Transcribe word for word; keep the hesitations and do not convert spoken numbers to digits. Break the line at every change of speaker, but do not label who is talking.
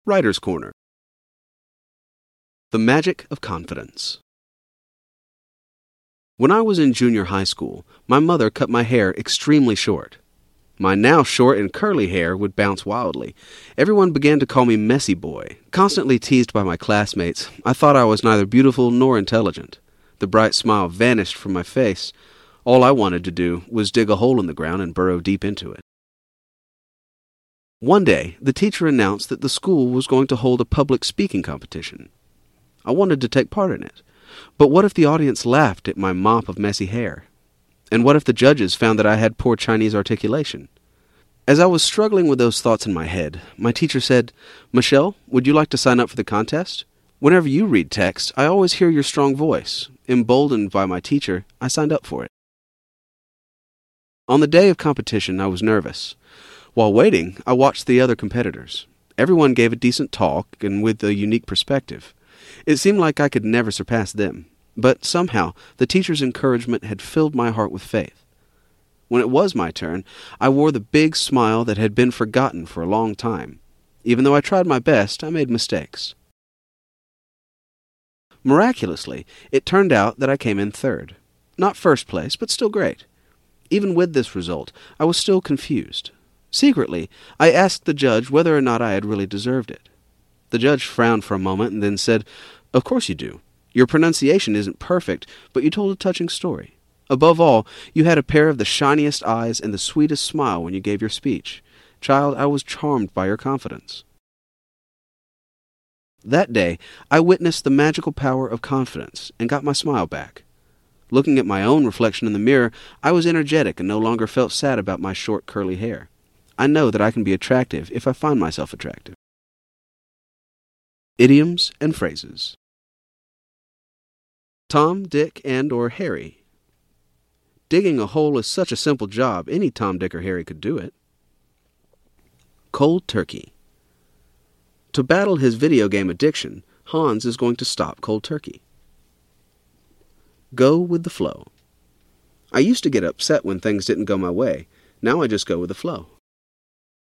Writer's Corner. The Magic of Confidence. When I was in junior high school, my mother cut my hair extremely short. My now short and curly hair would bounce wildly. Everyone began to call me Messy Boy. Constantly teased by my classmates, I thought I was neither beautiful nor intelligent. The bright smile vanished from my face. All I wanted to do was dig a hole in the ground and burrow deep into it. One day, the teacher announced that the school was going to hold a public speaking competition. I wanted to take part in it. But what if the audience laughed at my mop of messy hair? And what if the judges found that I had poor Chinese articulation? As I was struggling with those thoughts in my head, my teacher said, "Michelle, would you like to sign up for the contest? Whenever you read text, I always hear your strong voice." Emboldened by my teacher, I signed up for it. On the day of competition, I was nervous. While waiting, I watched the other competitors. Everyone gave a decent talk and with a unique perspective. It seemed like I could never surpass them, but somehow the teacher's encouragement had filled my heart with faith. When it was my turn, I wore the big smile that had been forgotten for a long time. Even though I tried my best, I made mistakes. Miraculously, it turned out that I came in third. Not first place, but still great. Even with this result, I was still confused. Secretly, I asked the judge whether or not I had really deserved it. The judge frowned for a moment and then said, "Of course you do. Your pronunciation isn't perfect, but you told a touching story. Above all, you had a pair of the shiniest eyes and the sweetest smile when you gave your speech. Child, I was charmed by your confidence." That day, I witnessed the magical power of confidence and got my smile back. Looking at my own reflection in the mirror, I was energetic and no longer felt sad about my short, curly hair. I know that I can be attractive if I find myself attractive. Idioms and phrases. Tom, Dick, and or Harry. Digging a hole is such a simple job, any Tom, Dick, or Harry could do it. Cold turkey. To battle his video game addiction, Hans is going to stop cold turkey. Go with the flow. I used to get upset when things didn't go my way. Now I just go with the flow.